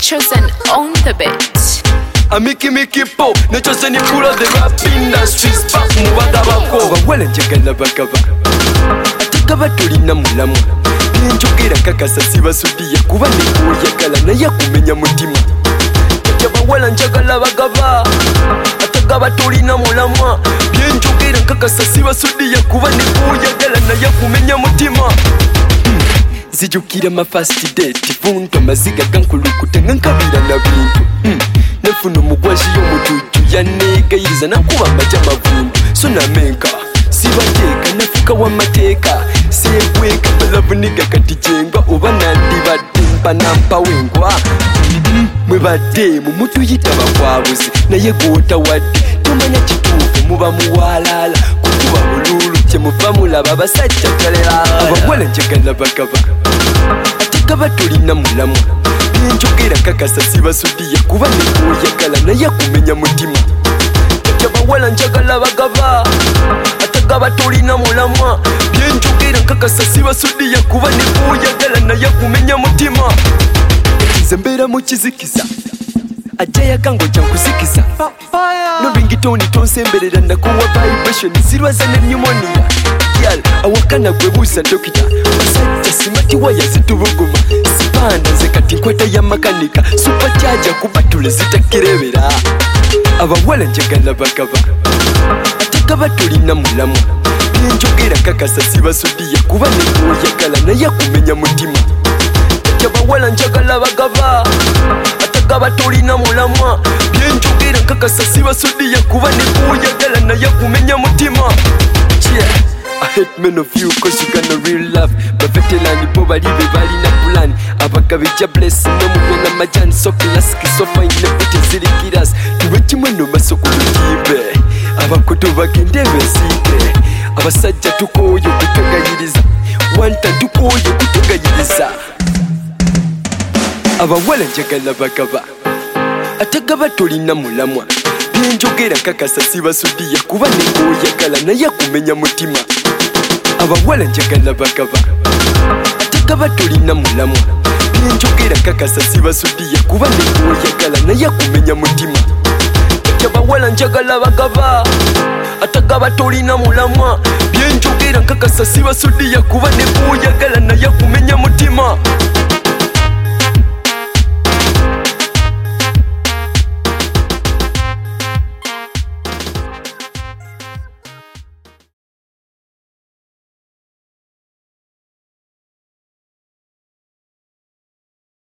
Chosen on the beat. A Mickey Po, ne chosen ni pull of the rap industries back mu bagabako. Abawala njagala bagaba. Atakaba tulina mulamu. Njogera kakasa sibasudiya kuba ne kuyagala naye kumenya mutima. Abawala njagala bagaba. Atakaba tulina mulamu. Njogera kakasa sibasudiya kuba ne kuyagala naye kumenya mutima. Zijukira ma first date funto maziga gankulukuta ngankabira na bintu nefuna mugwashi yomutuju yanegayiriza nakuba maja mavundu so namenka sibateka nafuka w'amateka sekweka balavuniga kati jenga oba nandibadde mpanampa wengwa mwe badde mu mutu yitaba kwabuzi naye gwota wadde tumanya kituufu muba muwalala kukuba bululu kyemuva mulaba abasajja kalera abawala njagala bagaba atakaba tulina mulamu njogera kakasa sibasudiya kuba ne kuyagala naye kumenya mutima abawala njagala bagaba atakaba tulina mulamu njogera kakasa sibasudiya kuba ne kuyagala naye kumenya mutima nze mbeera mu kizikiza ajja yakango kyankuzikiza nobingitoni tonsemberera nakuwa vibration zirwaza ne pneumonia yal awakana gwebuuza dokita basajja simati waya zitubuguma sipanda nze kati nkweta ya makanika supercharger kubatule zitakirebera abawala njagala bagaba atakaba tulina mulamu njogera kakasa sibasudiya kuba ne kuyagala naye kumenya mutima abawala njagala bagaba atakaba tulina mulamu njogera kakasa sibasudiya kuba ne kuyagala naye kumenya mutima. I hate men of you cause you got no real love. Bavetelani po bali na plan. Abagabe bless no mubona majani so classic so fine nebiti zirikiras. Tuwe kimwe no masoko kibe. Abakoto bagende besike. Abasajja tukoyo kutugayiriza. Wanta tukoyo kutugayiriza. Abawala njagala bagaba. Atagaba tulina mulamwa. Njogera kakasa sibasudiya kuba ne kuyagala naye kumenya mutima. Abawala njagala bagaba atakaba tulina mulamu njogera kakasa sibasudiya kuba ne kuyagala naye kumenya mutima. Abawala njagala bagaba atakaba tulina mulamu njogera kakasa sibasudiya kuba ne kuyagala naye kumenya mutima.